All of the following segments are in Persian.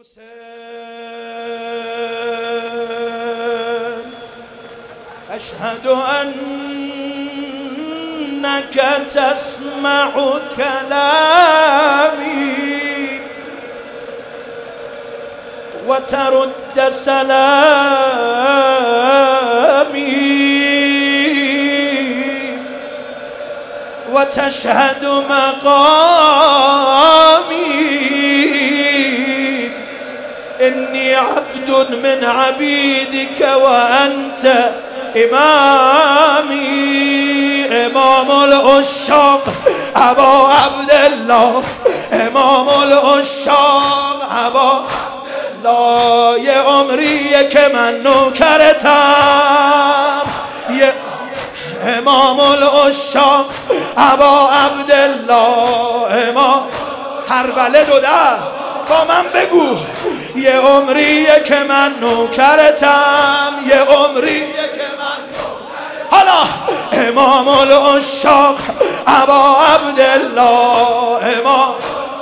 حسين أشهد أنك تسمع كلامي وترد سلامي وتشهد مقامي إني عبد من عبيدك وأنت إمامي. إمام العشاق أبا عبد الله، إمام العشاق أبا الله، یه عمریه که من نوکرتم. امام العشاق ابا عبدالله، امام هر بله دو دست با من بگو. یه عمریه که من نوکرتم، یه عمریه که من نوکرتم. حالا امام العشاق ابا عبدالله، امام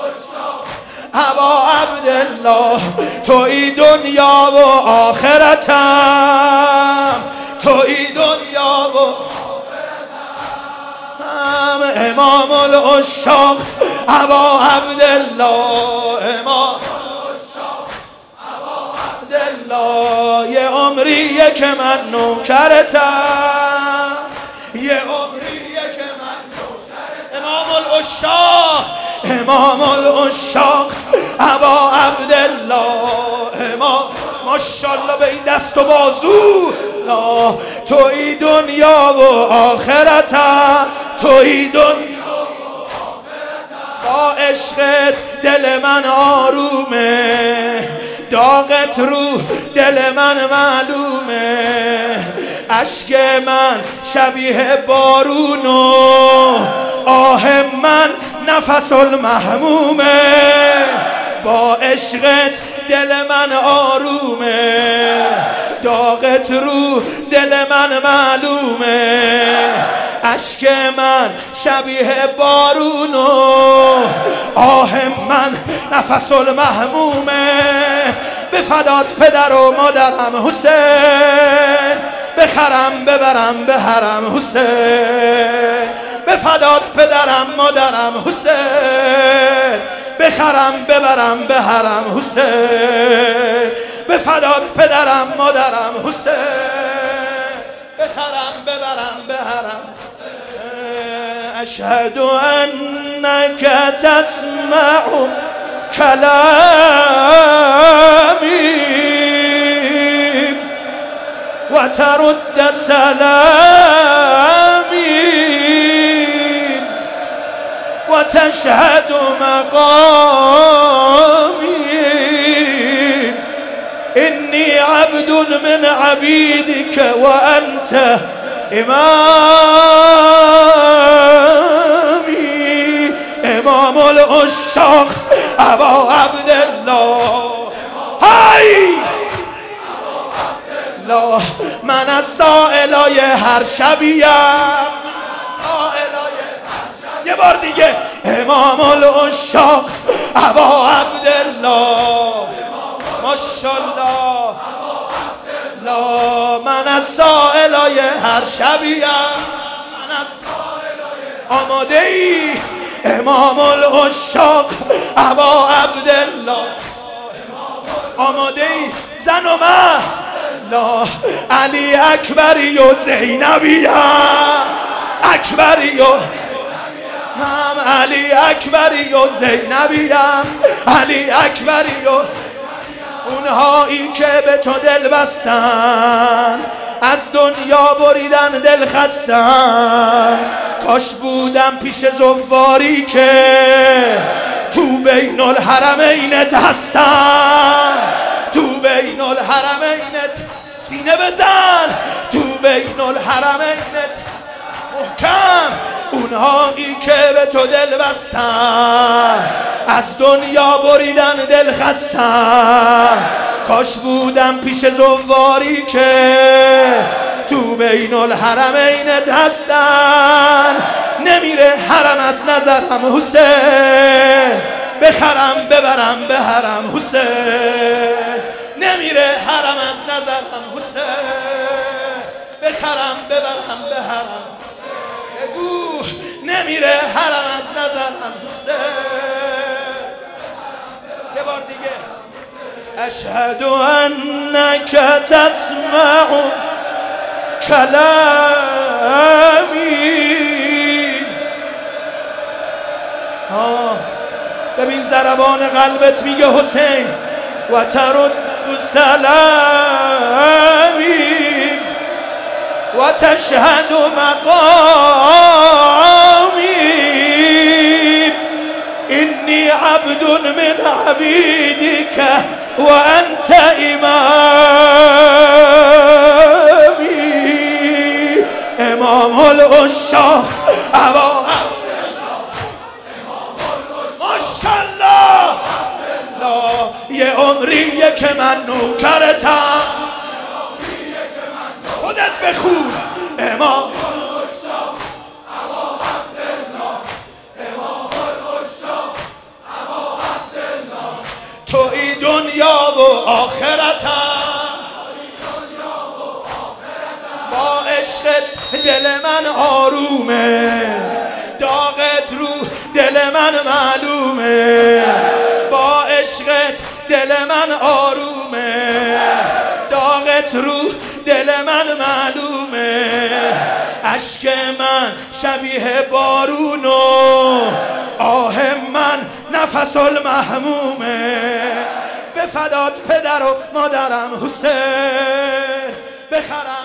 ابا عبدالله، توی دنیا و آخرتم، توی دنیا و آخرتم. امام العشاق ابا عبدالله، امام العشاق ابا عبدالله، یه عمریه که من نوکرتم، یه عمریه که من نوکرتم. امام العشاق، امام العشاق ابا عبدالله، امام ماشاءالله به این دست و بازو. توی دنیا و آخرتم، توی دنیا و آخرتم. با عشقت دل من آرومه، داغت رو دل من معلومه. اشک من شبیه بارون و آه من نفس المحمومه. با عشقت دل من آرومه، داغت رو دل من معلومه. اشک من شبیه بارون و آه من نفس المحمومه. به فدات پدر و مادرم حسین، بخرم ببرم به حرم حسین. به فدات پدرم مادرم حسین، بخرم ببرم به حرم حسین. به فدات پدرم مادرم حسین، بخرم ببرم به حرم حسین. اشهد انک تسمع کلامی و ترد سلامی و تشهد مقامی. إني عبد من عبيدك وأنت إمامي. إمام العشاق أبا عبد الله، هاي الله، من السائلای هر شبیم، یه بار دیگه. امام العشاق ابا عبدالله، ماشاءالله لا، من از سائلای هر شبیم، من از آماده ای. امام العشاق ابا عبدالله، آماده ای. زن و من لا، علی اکبری و زینبیم، اکبری و هم علی اکبری و زینبیم، علی اکبری و اونهایی که به تو دل بستن، از دنیا بریدن دل خستن. کاش بودم پیش زواری که تو بین الحرمینت هستن، تو بین الحرمینت. سینه بزن، تو بین الحرمینت محکم. اونهایی که به تو دل بستن، از دنیا بریدن دل خستن. کاش بودم پیش زواری که تو بین الحرمینت هستن. نمیره حرم از نظرم حسین، بخرم ببرم به حرم حسین. نظرم حسین، بخرم ببرم به حرم، بگو نمیره حرم از نظرم حسین. یه بار دیگه اشهد انک تسمع کلامی. ببین ضربان قلبت میگه حسین و ترد سلامی و تشهد مقامی اینی عبد من عبیدک و انت امامی. امام العشاق ابا ماشاءالله، یه عمریه که من نوکرتم، خودت بخون. امام توی دنیا و آخرتم، با عشقت دل من آرومه، داغت رو دل من معلومه، با عشقت دل من آرومه، داغت رو دل من معلومه. اشک من شبیه بارون و آه من نفس المحمومه. به فدات پدر و مادرم حسین، بخرم